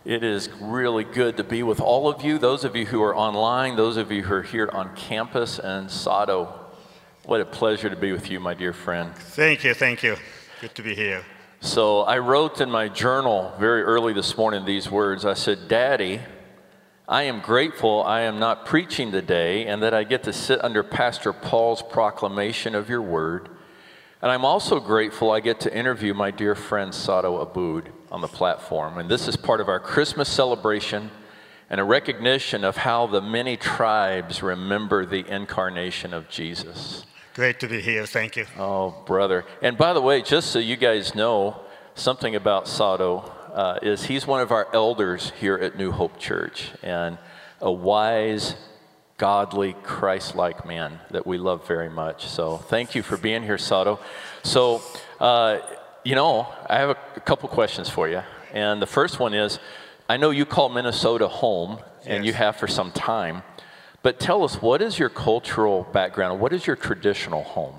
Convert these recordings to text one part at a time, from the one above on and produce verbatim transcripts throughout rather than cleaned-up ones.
It is really good to be with all of you, those of you who are online, those of you who are here on campus, and Sado. What a pleasure to be with you, my dear friend. Thank you, thank you. Good to be here. So I wrote in my journal very early this morning these words. I said, Daddy, I am grateful I am not preaching today and that I get to sit under Pastor Paul's proclamation of your word. And I'm also grateful I get to interview my dear friend Sado Aboud on the platform. And this is part of our Christmas celebration and a recognition of how the many tribes remember the incarnation of Jesus. Great to be here, thank you. Oh, brother. And by the way, just so you guys know something about Sado, uh, is he's one of our elders here at New Hope Church, and a wise, godly, Christ-like man that we love very much. So thank you for being here, Sado. So, uh, you know, I have a, a couple questions for you. And the first one is, I know you call Minnesota home, and Yes. you have for some time. But tell us, what is your cultural background? What is your traditional home?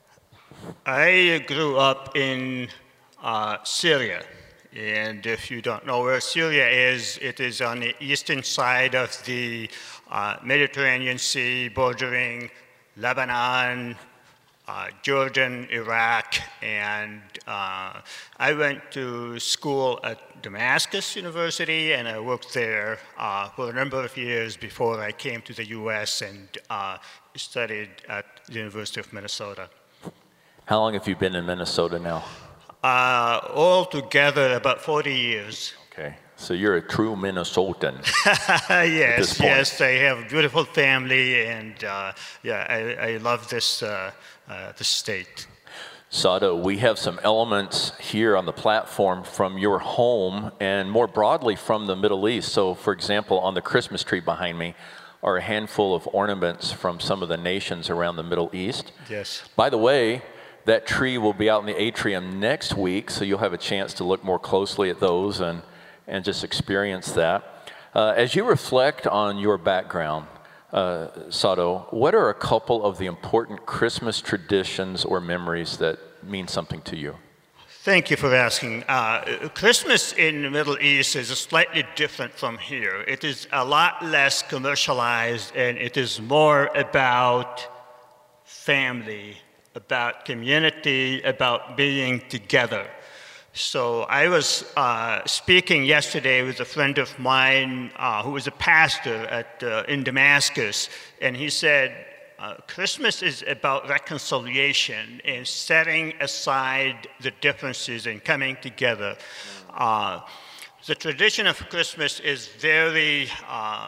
I grew up in uh, Syria. And if you don't know where Syria is, it is on the eastern side of the uh, Mediterranean Sea, bordering Lebanon, uh, Jordan, Iraq, and uh, I went to school at Damascus University, and I worked there uh, for a number of years before I came to the U S and uh, studied at the University of Minnesota. How long have you been in Minnesota now? Uh, all together, about forty years. Okay, so you're a true Minnesotan. Yes, yes, I have a beautiful family, and uh, yeah, I, I love this, uh, uh, this state. Sado, we have some elements here on the platform from your home and more broadly from the Middle East. So, for example, on the Christmas tree behind me are a handful of ornaments from some of the nations around the Middle East. Yes. By the way, that tree will be out in the atrium next week, so you'll have a chance to look more closely at those and, and just experience that. Uh, as you reflect on your background, uh, Sado, what are a couple of the important Christmas traditions or memories that mean something to you? Thank you for asking. Uh, Christmas in the Middle East is slightly different from here. It is a lot less commercialized, and it is more about family, about community, about being together. So I was uh, speaking yesterday with a friend of mine uh, who was a pastor at, uh, in Damascus, and he said, uh, Christmas is about reconciliation and setting aside the differences and coming together. Uh, the tradition of Christmas is very uh,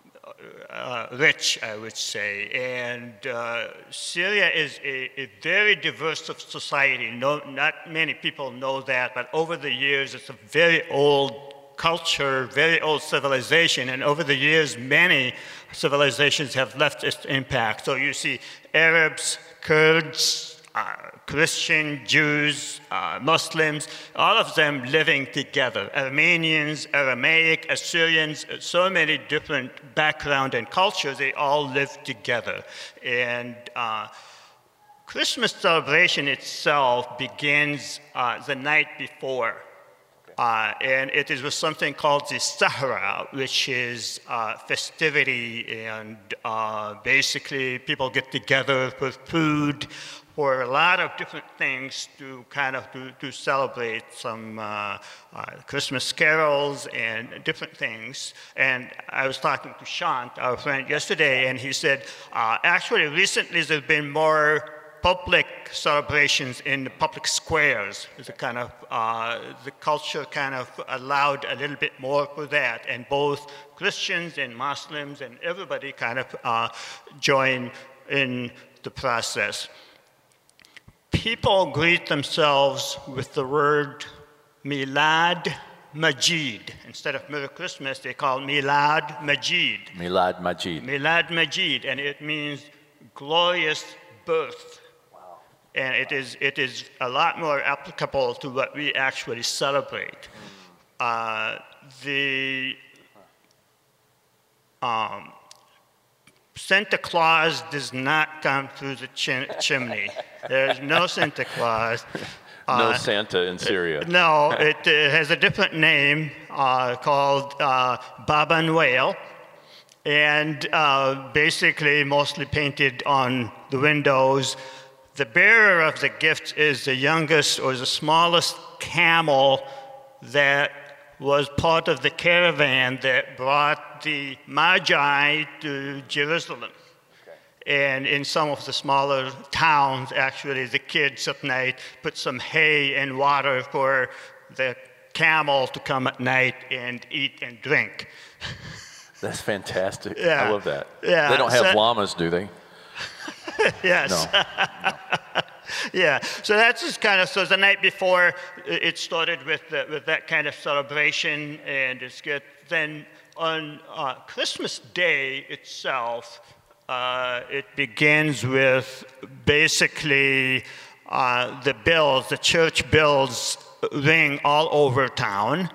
Uh, rich, I would say, and uh, Syria is a, a very diverse society. No, not many people know that, but over the years, it's a very old culture, very old civilization, and over the years, many civilizations have left its impact. So you see Arabs, Kurds, Uh, Christian, Jews, uh, Muslims, all of them living together. Armenians, Aramaic, Assyrians, so many different backgrounds and cultures, they all live together. And uh, Christmas celebration itself begins uh, the night before. Uh, and it is with something called the Sahra, which is uh, festivity, and uh, basically people get together for food, for a lot of different things to kind of to, to celebrate some uh, uh, Christmas carols and different things. And I was talking to Shant, our friend, yesterday, and he said, uh, actually recently there have been more public celebrations in the public squares. The kind of uh, the culture kind of allowed a little bit more for that, and both Christians and Muslims and everybody kind of uh, join in the process. People greet themselves with the word Milad Majid. Instead of Merry Christmas, they call Milad Majid. Milad Majid. Milad Majid, and it means glorious birth. Wow. And it is, it is a lot more applicable to what we actually celebrate. Uh, the um, Santa Claus does not come through the chim chimney. There's no Santa Claus. No Uh, Santa in Syria. No, it uh, has a different name. uh, called uh, Baba Noel, and uh, basically mostly painted on the windows. The bearer of the gift is the youngest or the smallest camel that was part of the caravan that brought the Magi to Jerusalem. And in some of the smaller towns, actually, the kids at night put some hay and water for the camel to come at night and eat and drink. That's fantastic. Yeah. I love that. Yeah. They don't have So- llamas, do they? Yes. No. Yeah, so that's just kind of, so the night before it started with, the, with that kind of celebration, and it's good. Then on uh, Christmas Day itself, uh, it begins with basically uh, the bells, the church bells ring all over town.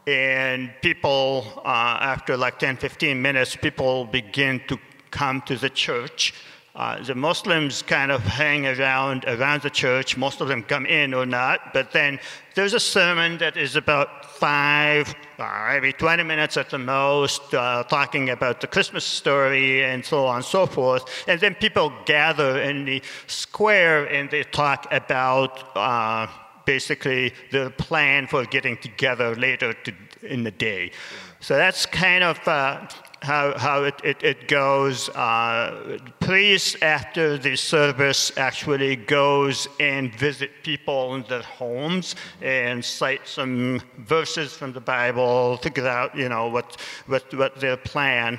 And people, uh, after like ten, fifteen minutes, people begin to come to the church. Uh, the Muslims kind of hang around around the church. Most of them come in or not, but then there's a sermon that is about five, uh, maybe twenty minutes at the most, uh, talking about the Christmas story and so on and so forth. And then people gather in the square and they talk about uh, basically the plan for getting together later to, in the day. So that's kind of uh, how, how it, it, it goes. Uh, priest, after the service, actually goes and visit people in their homes and cite some verses from the Bible, figure out, you know, what, what, what their plan.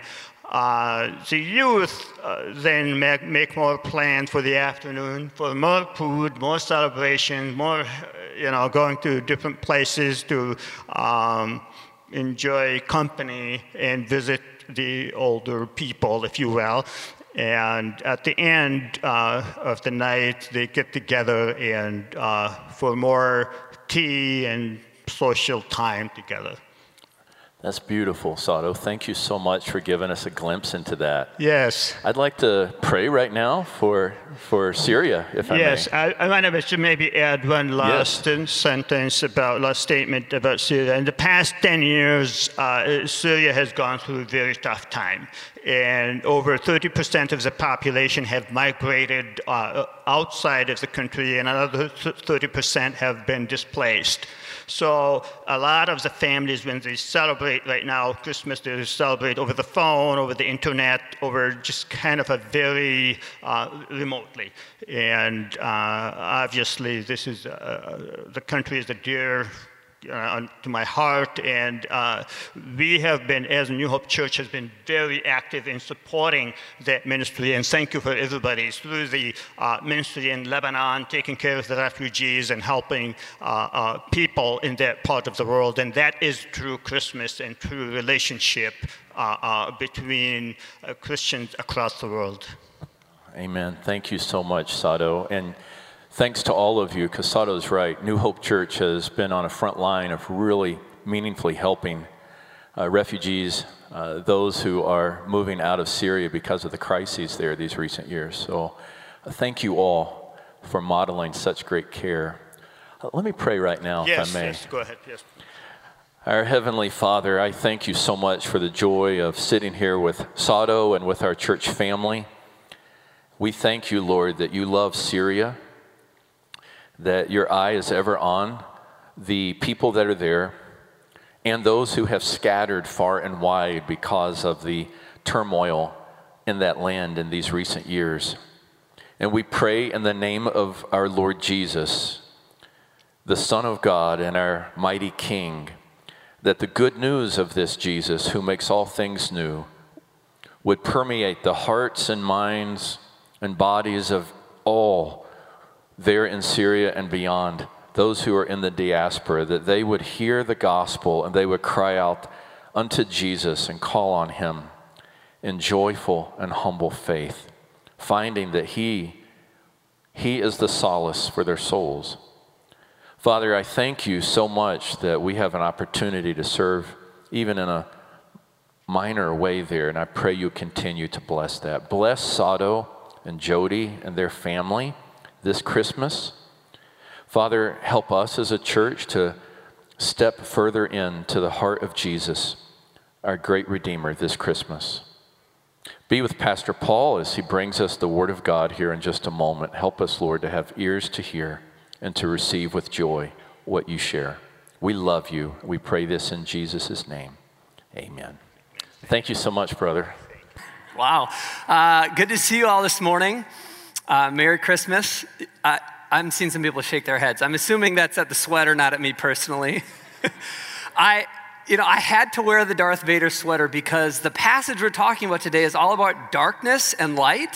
Uh, the youth uh, then make, make more plans for the afternoon, for more food, more celebration, more, you know, going to different places to um, enjoy company and visit the older people, if you will. And at the end uh, of the night, they get together and uh, for more tea and social time together. That's beautiful, Sato. Thank you so much for giving us a glimpse into that. Yes. I'd like to pray right now for for Syria, if I Yes, may. I, I wanted to maybe add one last Yes. sentence about, last statement about Syria. In the past ten years, uh, Syria has gone through a very tough time. And over thirty percent of the population have migrated uh, outside of the country, and another thirty percent have been displaced. So a lot of the families, when they celebrate right now Christmas, they celebrate over the phone, over the internet, over just kind of a very uh, remotely. And uh, obviously, this is uh, the country is a dear uh, to my heart, and uh, we have been, as New Hope Church, has been very active in supporting that ministry. And thank you for everybody through the uh, ministry in Lebanon, taking care of the refugees and helping uh, uh, people in that part of the world. And that is true Christmas and true relationship uh, uh, between uh, Christians across the world. Amen. Thank you so much, Sato. And thanks to all of you, because Sato's right. New Hope Church has been on a front line of really meaningfully helping uh, refugees, uh, those who are moving out of Syria because of the crises there these recent years. So uh, thank you all for modeling such great care. Uh, let me pray right now, Yes, if I may. yes, go ahead, yes. Our Heavenly Father, I thank you so much for the joy of sitting here with Sato and with our church family. We thank you, Lord, that you love Syria, that your eye is ever on the people that are there and those who have scattered far and wide because of the turmoil in that land in these recent years. And we pray in the name of our Lord Jesus, the Son of God and our mighty King, that the good news of this Jesus, who makes all things new, would permeate the hearts and minds and bodies of all there in Syria and beyond, those who are in the diaspora, that they would hear the gospel and they would cry out unto Jesus and call on him in joyful and humble faith, finding that he, he is the solace for their souls. Father, I thank you so much that we have an opportunity to serve even in a minor way there, and I pray you continue to bless that. Bless Sato and Jody and their family this Christmas. Father, help us as a church to step further into the heart of Jesus, our great Redeemer, this Christmas. Be with Pastor Paul as he brings us the Word of God here in just a moment. Help us, Lord, to have ears to hear and to receive with joy what you share. We love you. We pray this in Jesus' name. Amen. Thank you so much, brother. Wow. Uh, good to see you all this morning. Uh, Merry Christmas. Uh, I'm seeing some people shake their heads. I'm assuming that's at the sweater, not at me personally. I, you know, I had to wear the Darth Vader sweater because the passage we're talking about today is all about darkness and light.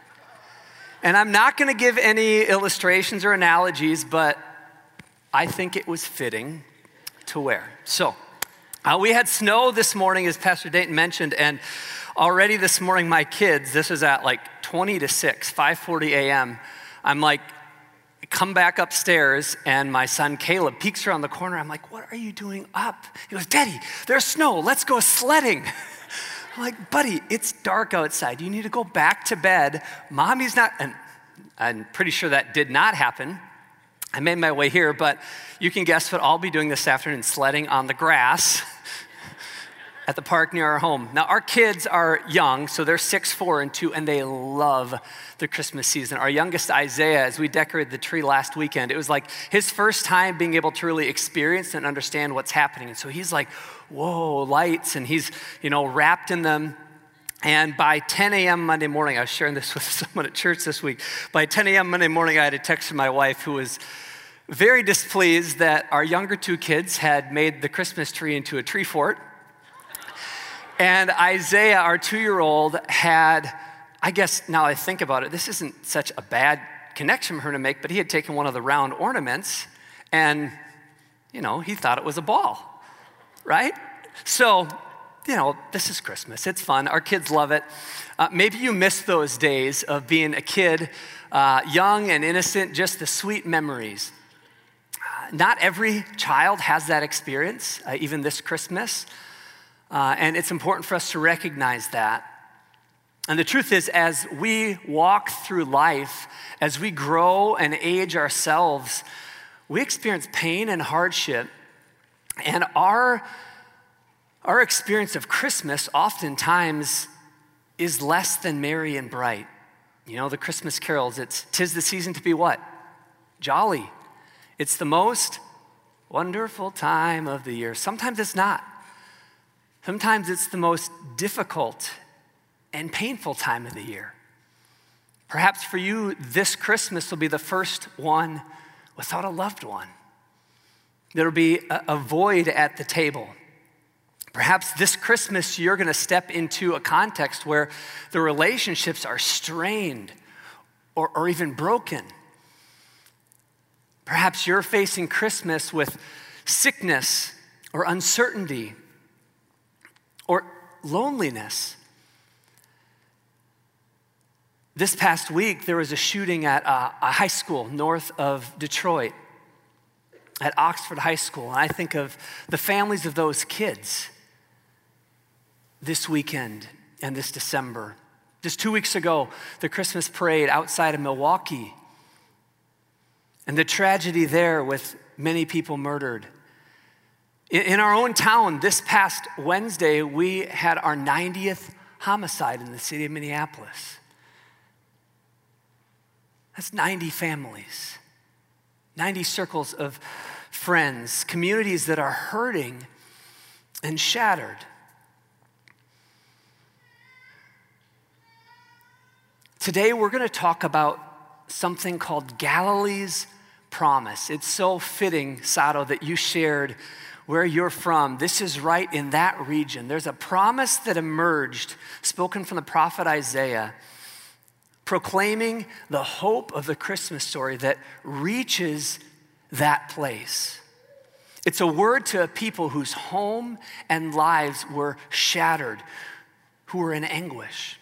And I'm not going to give any illustrations or analogies, but I think it was fitting to wear. So, uh, we had snow this morning, as Pastor Dayton mentioned, and already this morning, my kids, this is at like twenty to six, five forty a.m., I'm like, come back upstairs, and my son Caleb peeks around the corner. I'm like, what are you doing up? He goes, Daddy, there's snow. Let's go sledding. I'm like, buddy, it's dark outside. You need to go back to bed. Mommy's not, and I'm pretty sure that did not happen. I made my way here, but you can guess what I'll be doing this afternoon, sledding on the grass at the park near our home. Now, our kids are young, so they're six, four, and two, and they love the Christmas season. Our youngest, Isaiah, as we decorated the tree last weekend, it was like his first time being able to really experience and understand what's happening. And so he's like, whoa, lights, and he's, you know, wrapped in them. And by ten a.m. Monday morning, I was sharing this with someone at church this week. By ten a.m. Monday morning, I had a text from my wife who was very displeased that our younger two kids had made the Christmas tree into a tree fort. And Isaiah, our two-year-old, had, I guess now I think about it, this isn't such a bad connection for her to make, but he had taken one of the round ornaments and, you know, he thought it was a ball, right? So, you know, this is Christmas. It's fun. Our kids love it. Uh, maybe you miss those days of being a kid, uh, young and innocent, just the sweet memories. Uh, not every child has that experience, uh, even this Christmas. Uh, and it's important for us to recognize that. And the truth is, as we walk through life, as we grow and age ourselves, we experience pain and hardship. And our, our experience of Christmas oftentimes is less than merry and bright. You know, the Christmas carols, it's, 'tis the season to be what? Jolly. It's the most wonderful time of the year. Sometimes it's not. Sometimes it's the most difficult and painful time of the year. Perhaps for you, this Christmas will be the first one without a loved one. There'll be a, a void at the table. Perhaps this Christmas, you're going to step into a context where the relationships are strained or, or even broken. Perhaps you're facing Christmas with sickness or uncertainty or loneliness. This past week, there was a shooting at a, a high school north of Detroit, at Oxford High School. And I think of the families of those kids this weekend and this December. Just two weeks ago, the Christmas parade outside of Milwaukee, and the tragedy there with many people murdered. In our own town, this past Wednesday, we had our ninetieth homicide in the city of Minneapolis. That's ninety families, ninety circles of friends, communities that are hurting and shattered. Today, we're going to talk about something called Galilee's Promise. It's so fitting, Sato, that you shared where you're from. This is right in that region. There's a promise that emerged, spoken from the prophet Isaiah, proclaiming the hope of the Christmas story that reaches that place. It's a word to a people whose home and lives were shattered, who were in anguish.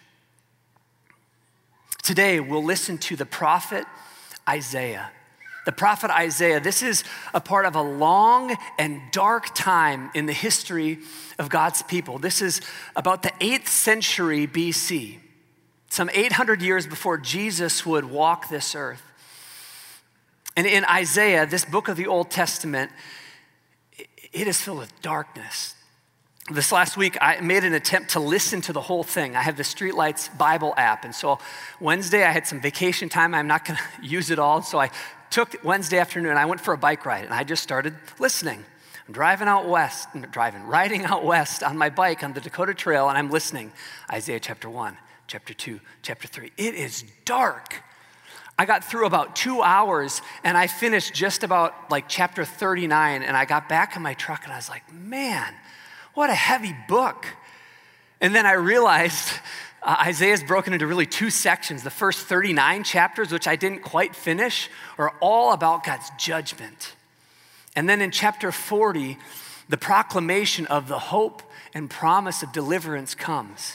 Today, we'll listen to the prophet Isaiah. The prophet Isaiah, this is a part of a long and dark time in the history of God's people. This is about the eighth century B C, some eight hundred years before Jesus would walk this earth. And in Isaiah, this book of the Old Testament, it is filled with darkness. This last week, I made an attempt to listen to the whole thing. I have the Streetlights Bible app, and so Wednesday I had some vacation time. I'm not going to use it all, so I took Wednesday afternoon. I went for a bike ride, and I just started listening. I'm driving out west, driving, riding out west on my bike on the Dakota Trail, and I'm listening. Isaiah chapter one, chapter two, chapter three. It is dark. I got through about two hours, and I finished just about like chapter thirty-nine, and I got back in my truck, and I was like, man, what a heavy book. And then I realized uh, Isaiah's broken into really two sections. The first thirty-nine chapters, which I didn't quite finish, are all about God's judgment. And then in chapter forty, the proclamation of the hope and promise of deliverance comes.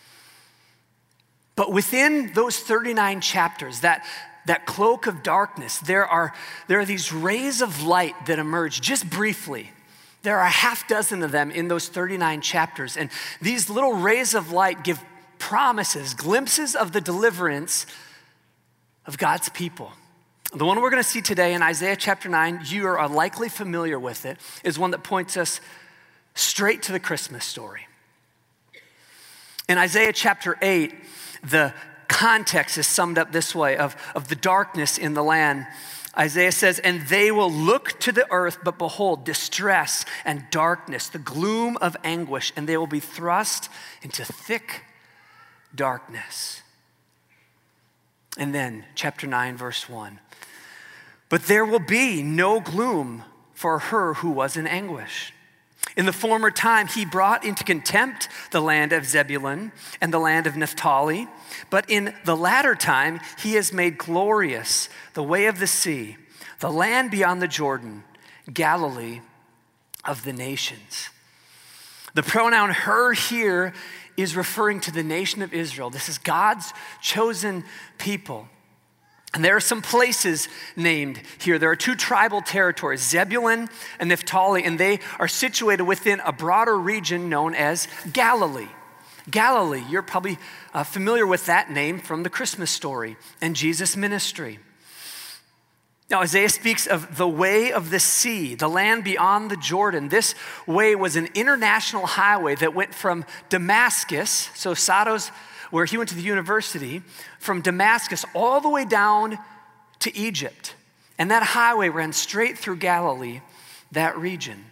But within those thirty-nine chapters, that, that cloak of darkness, there are, there are these rays of light that emerge just briefly. There are a half dozen of them in those thirty-nine chapters. And these little rays of light give promises, glimpses of the deliverance of God's people. The one we're going to see today in Isaiah chapter nine, you are likely familiar with it, is one that points us straight to the Christmas story. In Isaiah chapter eight, the context is summed up this way of, of the darkness in the land. Isaiah says, and they will look to the earth, but behold, distress and darkness, the gloom of anguish, and they will be thrust into thick darkness. And then chapter nine, verse one. But there will be no gloom for her who was in anguish. In the former time, he brought into contempt the land of Zebulun and the land of Naphtali. But in the latter time, he has made glorious the way of the sea, the land beyond the Jordan, Galilee of the nations. The pronoun her here is referring to the nation of Israel. This is God's chosen people. And there are some places named here. There are two tribal territories, Zebulun and Naphtali, and they are situated within a broader region known as Galilee. Galilee, you're probably uh, familiar with that name from the Christmas story and Jesus' ministry. Now, Isaiah speaks of the way of the sea, the land beyond the Jordan. This way was an international highway that went from Damascus, so Sado's where he went to the university, from Damascus all the way down to Egypt. And that highway ran straight through Galilee, that region.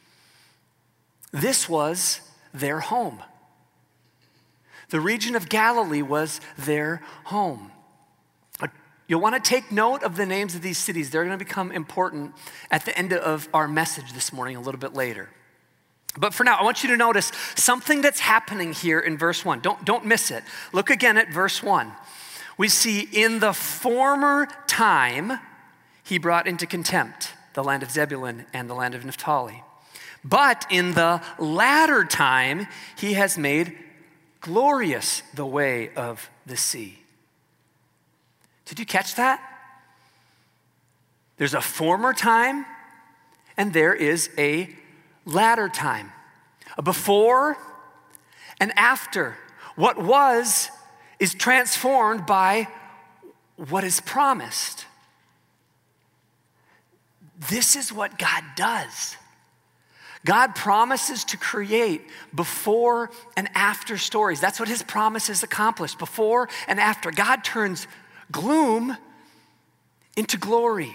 This was their home. The region of Galilee was their home. You'll want to take note of the names of these cities. They're going to become important at the end of our message this morning, a little bit later. But for now, I want you to notice something that's happening here in verse one. Don't, don't miss it. Look again at verse one. We see, in the former time, he brought into contempt the land of Zebulun and the land of Naphtali. But in the latter time, he has made glorious the way of the sea. Did you catch that? There's a former time, and there is a latter time, a before and after. What was is transformed by what is promised. This is what God does. God promises to create before and after stories. That's what his promises accomplish, before and after. God turns gloom into glory.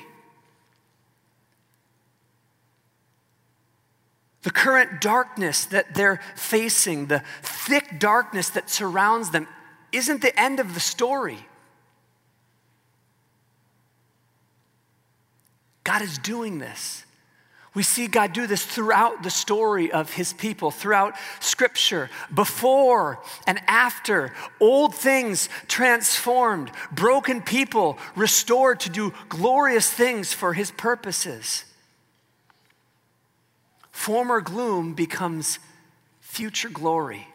The current darkness that they're facing, the thick darkness that surrounds them, isn't the end of the story. God is doing this. We see God do this throughout the story of his people, throughout Scripture, before and after, old things transformed, broken people restored to do glorious things for his purposes. Former gloom becomes future glory.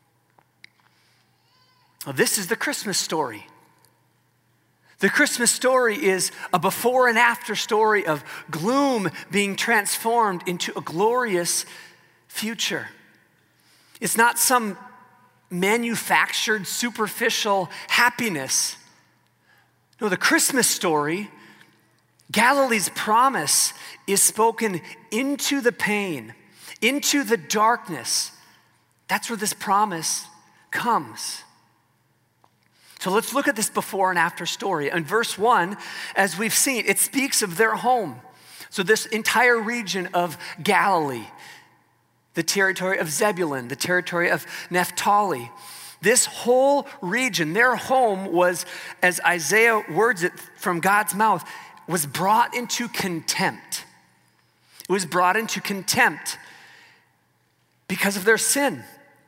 Now, this is the Christmas story. The Christmas story is a before and after story of gloom being transformed into a glorious future. It's not some manufactured, superficial happiness. No, the Christmas story Galilee's promise is spoken into the pain, into the darkness. That's where this promise comes. So let's look at this before and after story. In verse one, as we've seen, it speaks of their home. So this entire region of Galilee, the territory of Zebulun, the territory of Naphtali, this whole region, their home was, as Isaiah words it from God's mouth, was brought into contempt. It was brought into contempt because of their sin.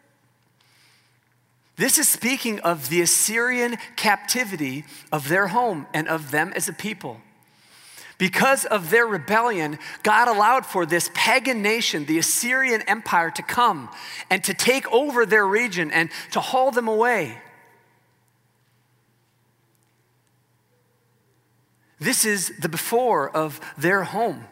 This is speaking of the Assyrian captivity of their home and of them as a people. Because of their rebellion, God allowed for this pagan nation, the Assyrian Empire, to come and to take over their region and to haul them away. This is the before of their home.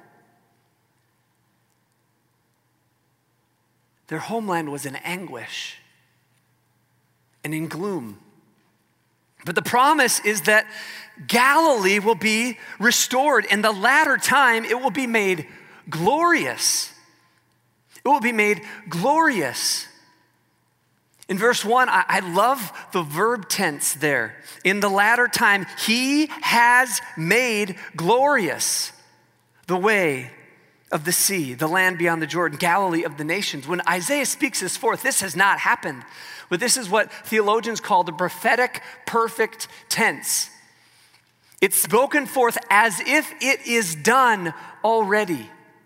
Their homeland was in anguish and in gloom. But the promise is that Galilee will be restored. In the latter time, it will be made glorious. It will be made glorious. In verse one, I, I love the verb tense there. In the latter time, he has made glorious the way of the sea, the land beyond the Jordan, Galilee of the nations. When Isaiah speaks this forth, this has not happened. But this is what theologians call the prophetic perfect tense. It's spoken forth as if it is done already.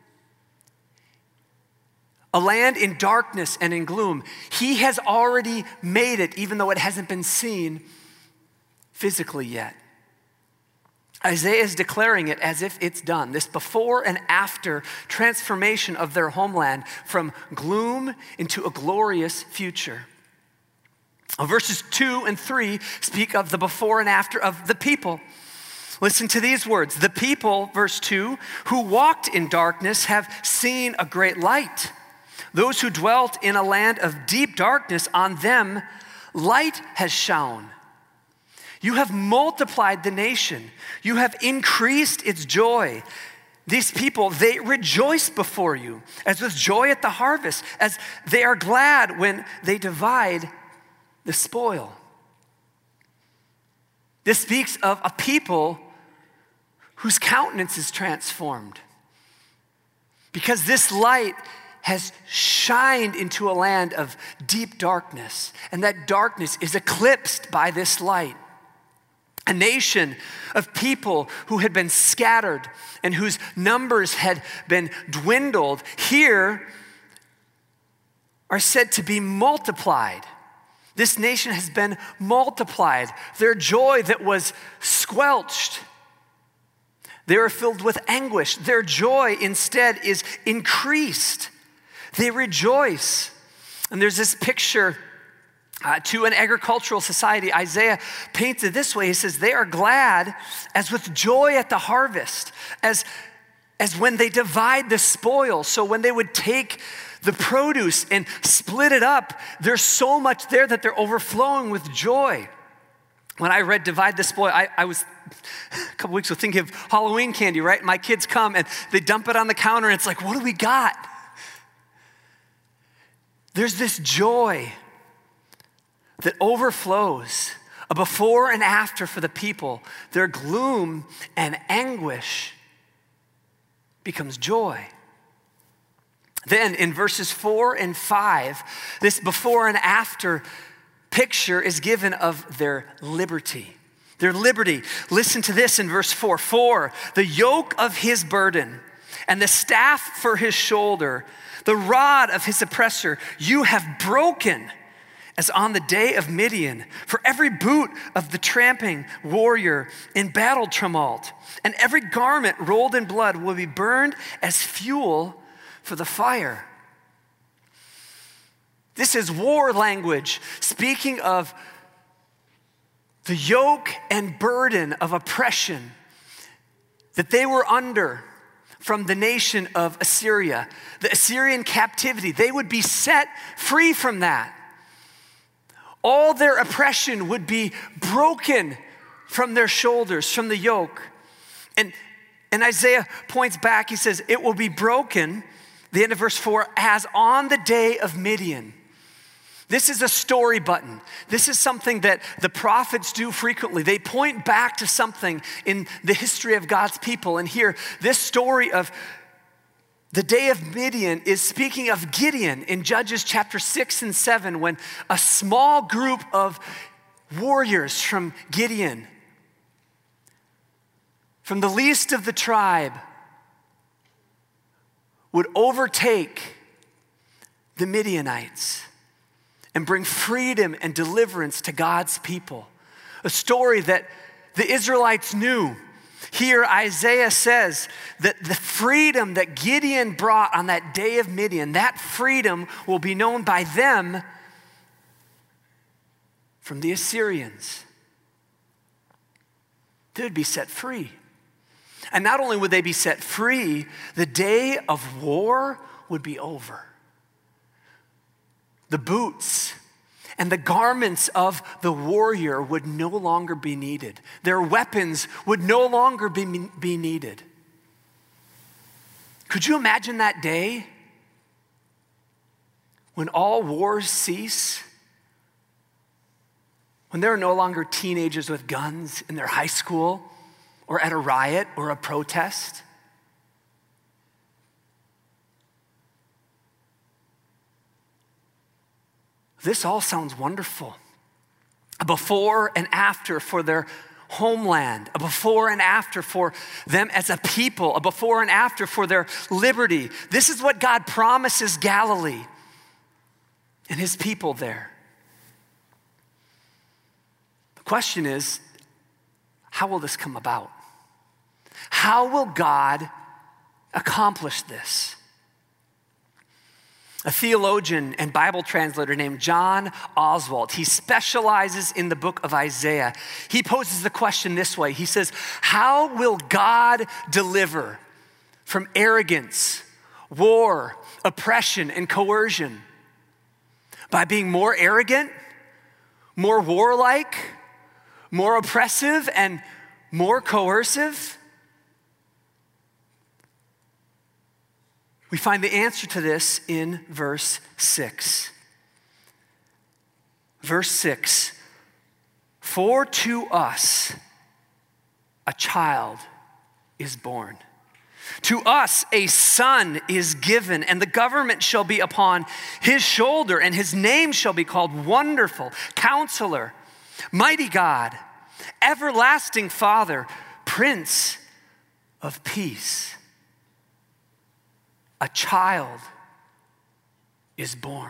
A land in darkness and in gloom. He has already made it, even though it hasn't been seen physically yet. Isaiah is declaring it as if it's done. This before and after transformation of their homeland from gloom into a glorious future. Verses two and three speak of the before and after of the people. Listen to these words. The people, verse two, who walked in darkness have seen a great light. Those who dwelt in a land of deep darkness, on them light has shone. You have multiplied the nation. You have increased its joy. These people, they rejoice before you as with joy at the harvest, as they are glad when they divide the spoil. This speaks of a people whose countenance is transformed because this light has shined into a land of deep darkness, and that darkness is eclipsed by this light. A nation of people who had been scattered and whose numbers had been dwindled here are said to be multiplied. This nation has been multiplied. Their joy that was squelched, they are filled with anguish. Their joy instead is increased. They rejoice. And there's this picture uh, to an agricultural society. Isaiah paints it this way. He says, they are glad as with joy at the harvest, as, as when they divide the spoil. So when they would take the produce and split it up, there's so much there that they're overflowing with joy. When I read Divide the Spoil, I, I was a couple weeks ago thinking of Halloween candy, right? My kids come and they dump it on the counter and it's like, what do we got? There's this joy that overflows, a before and after for the people. Their gloom and anguish becomes joy. Then in verses four and five, this before and after picture is given of their liberty. Their liberty. Listen to this in verse four. For the yoke of his burden and the staff for his shoulder, the rod of his oppressor, you have broken as on the day of Midian. For every boot of the tramping warrior in battle tumult, and every garment rolled in blood will be burned as fuel for the fire. This is war language, speaking of the yoke and burden of oppression that they were under from the nation of Assyria. The Assyrian captivity, they would be set free from that. All their oppression would be broken from their shoulders, from the yoke. And And Isaiah points back, he says, it will be broken, the end of verse four, as on the day of Midian. This is a story button. This is something that the prophets do frequently. They point back to something in the history of God's people. And here, this story of the day of Midian is speaking of Gideon in Judges chapter six and seven, when a small group of warriors from Gideon, from the least of the tribe, would overtake the Midianites and bring freedom and deliverance to God's people. A story that the Israelites knew. Here, Isaiah says that the freedom that Gideon brought on that day of Midian, that freedom will be known by them from the Assyrians. They would be set free. And not only would they be set free, the day of war would be over. The boots and the garments of the warrior would no longer be needed. Their weapons would no longer be, be needed. Could you imagine that day when all wars cease? When there are no longer teenagers with guns in their high school or at a riot or a protest? This all sounds wonderful. A before and after for their homeland, a before and after for them as a people, a before and after for their liberty. This is what God promises Galilee and his people there. The question is, how will this come about? How will God accomplish this? A theologian and Bible translator named John Oswalt, he specializes in the book of Isaiah. He poses the question this way. He says, how will God deliver from arrogance, war, oppression, and coercion? By being more arrogant, more warlike, more oppressive, and more coercive? We find the answer to this in verse six. Verse six, for to us a child is born. To us a son is given, and the government shall be upon his shoulder, and his name shall be called Wonderful, Counselor, Mighty God, Everlasting Father, Prince of Peace. A child is born.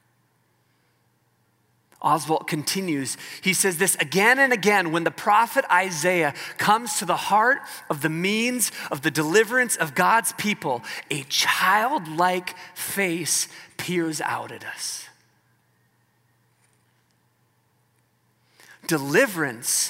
Oswalt continues. He says this again and again when the prophet Isaiah comes to the heart of the means of the deliverance of God's people, a childlike face peers out at us. Deliverance,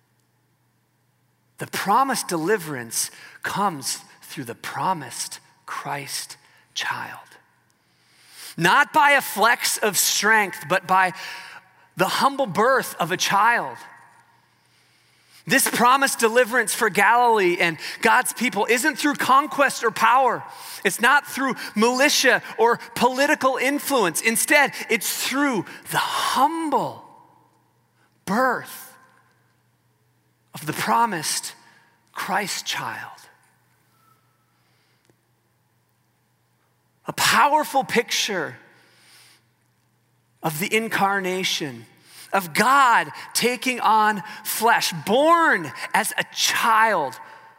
the promised deliverance comes through the promised Christ child. Not by a flex of strength, but by the humble birth of a child. This promised deliverance for Galilee and God's people isn't through conquest or power. It's not through militia or political influence. Instead, it's through the humble birth of the promised Christ child. A powerful picture of the incarnation, of God taking on flesh, born as a child,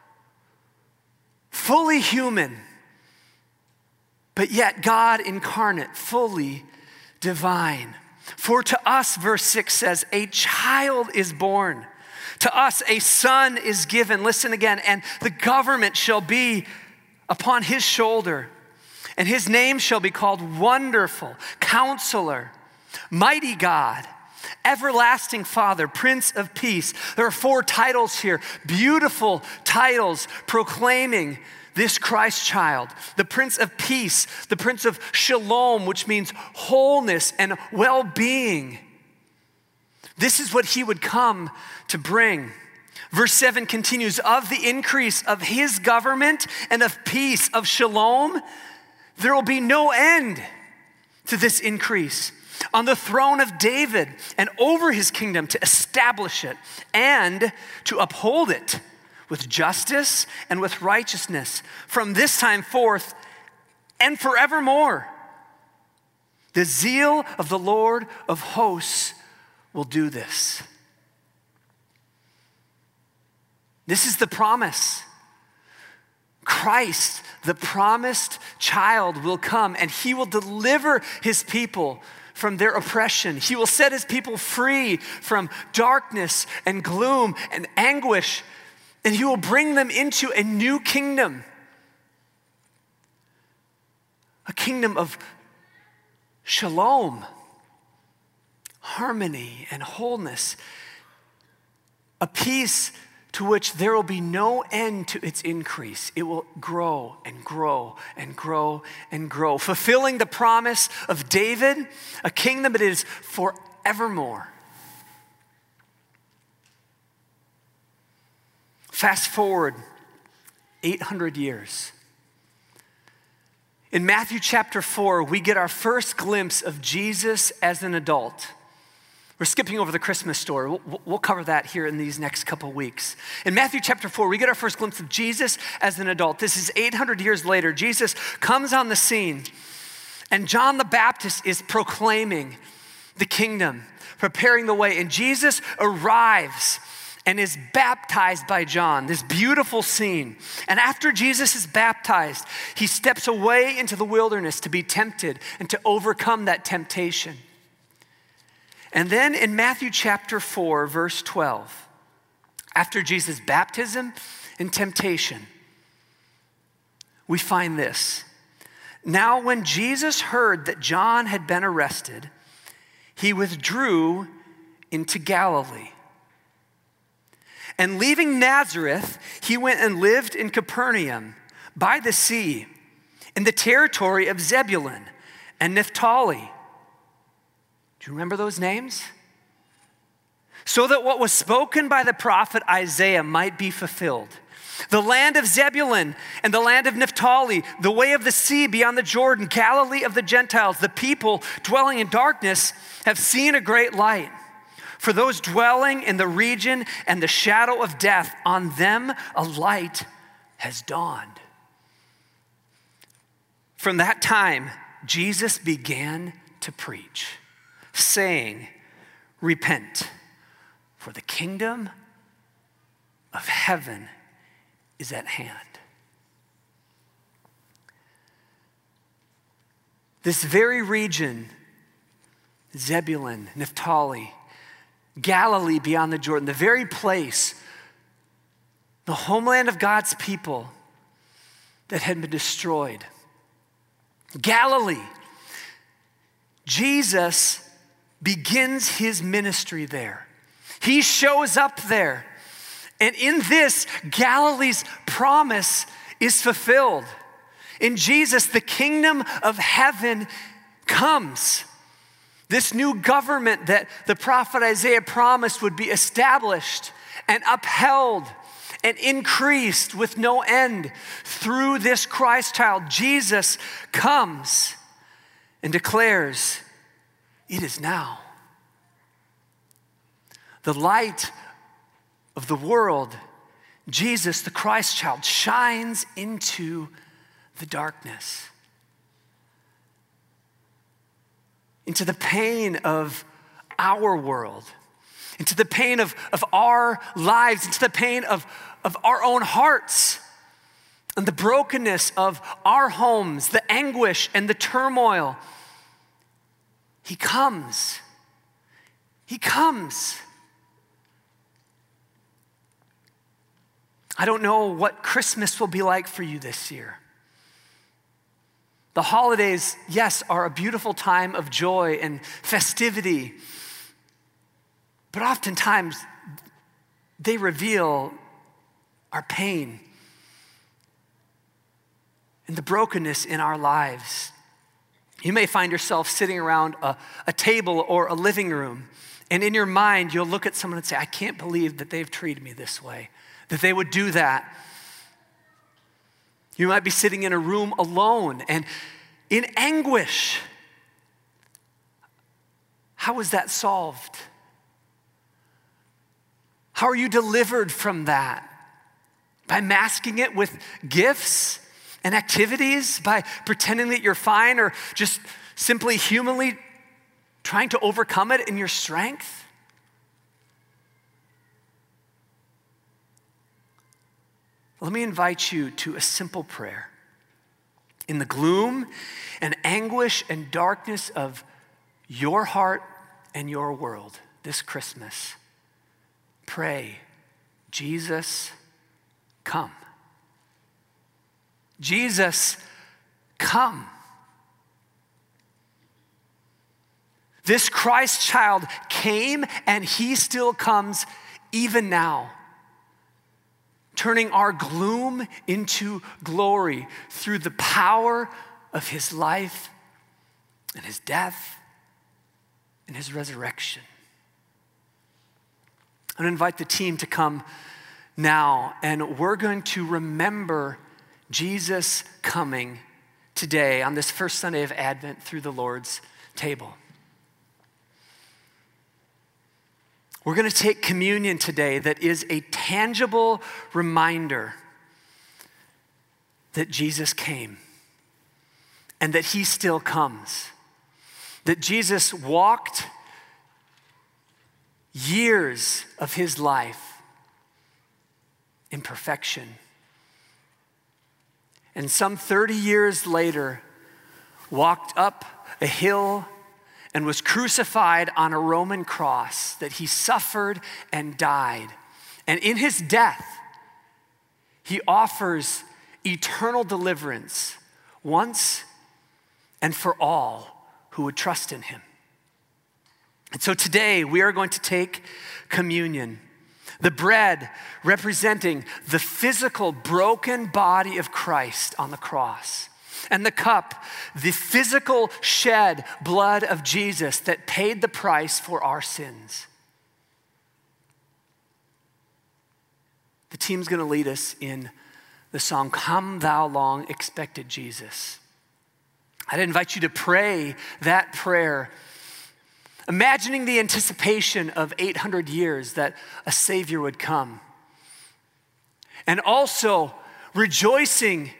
fully human, but yet God incarnate, fully divine. For to us, verse six says, a child is born. To us, a son is given. Listen again, and the government shall be upon his shoulder. And his name shall be called Wonderful, Counselor, Mighty God, Everlasting Father, Prince of Peace. There are four titles here, beautiful titles proclaiming this Christ child. The Prince of Peace, the Prince of Shalom, which means wholeness and well-being. This is what he would come to bring. Verse seven continues, of the increase of his government and of peace, of shalom, there will be no end to this increase on the throne of David and over his kingdom, to establish it and to uphold it with justice and with righteousness from this time forth and forevermore. The zeal of the Lord of hosts will do this. This is the promise. Christ, the promised child, will come and he will deliver his people from their oppression. He will set his people free from darkness and gloom and anguish, and he will bring them into a new kingdom. A kingdom of shalom, harmony, and wholeness. A peace to which there will be no end to its increase. It will grow and grow and grow and grow, fulfilling the promise of David, a kingdom that is forevermore. Fast forward eight hundred years. In Matthew chapter four, we get our first glimpse of Jesus as an adult. We're skipping over the Christmas story. We'll, we'll cover that here in these next couple weeks. In Matthew chapter four, we get our first glimpse of Jesus as an adult. This is eight hundred years later. Jesus comes on the scene, and John the Baptist is proclaiming the kingdom, preparing the way. And Jesus arrives and is baptized by John, this beautiful scene. And after Jesus is baptized, he steps away into the wilderness to be tempted and to overcome that temptation. And then in Matthew chapter four, verse twelve, after Jesus' baptism and temptation, we find this. Now when Jesus heard that John had been arrested, he withdrew into Galilee. And leaving Nazareth, he went and lived in Capernaum by the sea, in the territory of Zebulun and Naphtali. Do you remember those names? So that what was spoken by the prophet Isaiah might be fulfilled. The land of Zebulun and the land of Naphtali, the way of the sea beyond the Jordan, Galilee of the Gentiles, the people dwelling in darkness have seen a great light. For those dwelling in the region and the shadow of death, on them a light has dawned. From that time, Jesus began to preach, saying, repent, for the kingdom of heaven is at hand. This very region, Zebulun, Naphtali, Galilee beyond the Jordan, the very place, the homeland of God's people that had been destroyed. Galilee. Jesus begins his ministry there. He shows up there. And in this, Galilee's promise is fulfilled. In Jesus, the kingdom of heaven comes. This new government that the prophet Isaiah promised would be established and upheld and increased with no end through this Christ child. Jesus comes and declares, it is now. The light of the world, Jesus, the Christ child, shines into the darkness, into the pain of our world, into the pain of, of our lives, into the pain of, of our own hearts, and the brokenness of our homes, the anguish and the turmoil. He comes. He comes. I don't know what Christmas will be like for you this year. The holidays, yes, are a beautiful time of joy and festivity, but oftentimes they reveal our pain and the brokenness in our lives. You may find yourself sitting around a, a table or a living room, and in your mind, you'll look at someone and say, I can't believe that they've treated me this way, that they would do that. You might be sitting in a room alone and in anguish. How is that solved? How are you delivered from that? By masking it with gifts and activities? By pretending that you're fine, or just simply humanly trying to overcome it in your strength? Let me invite you to a simple prayer. In the gloom and anguish and darkness of your heart and your world this Christmas, pray, Jesus, come. Jesus, come. This Christ child came, and he still comes even now, turning our gloom into glory through the power of his life and his death and his resurrection. I'm going to invite the team to come now, and we're going to remember Jesus coming today on this first Sunday of Advent through the Lord's table. We're going to take communion today that is a tangible reminder that Jesus came and that he still comes. That Jesus walked years of his life in perfection. And some thirty years later, walked up a hill and was crucified on a Roman cross, that he suffered and died. And in his death, he offers eternal deliverance once and for all who would trust in him. And so today we are going to take communion. The bread representing the physical broken body of Christ on the cross. And the cup, the physical shed blood of Jesus that paid the price for our sins. The team's going to lead us in the song, Come Thou Long Expected Jesus. I'd invite you to pray that prayer, imagining the anticipation of eight hundred years that a Savior would come. And also rejoicing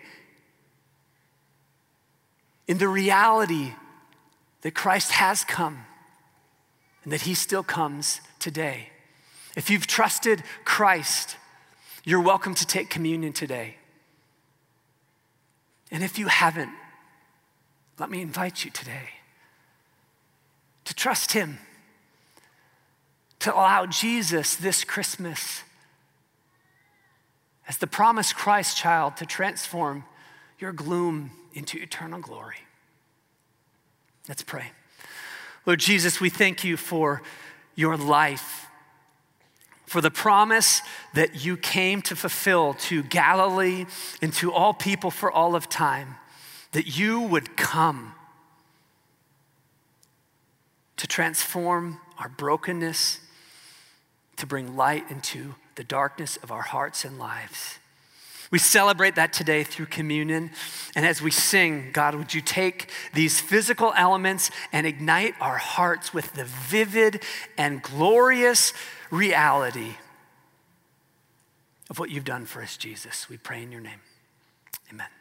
in the reality that Christ has come and that he still comes today. If you've trusted Christ, you're welcome to take communion today. And if you haven't, let me invite you today to trust him, to allow Jesus this Christmas as the promised Christ child to transform your gloom into eternal glory. Let's pray. Lord Jesus, we thank you for your life, for the promise that you came to fulfill to Galilee and to all people for all of time, that you would come to transform our brokenness, to bring light into the darkness of our hearts and lives. We celebrate that today through communion. And as we sing, God, would you take these physical elements and ignite our hearts with the vivid and glorious reality of what you've done for us, Jesus. We pray in your name. Amen.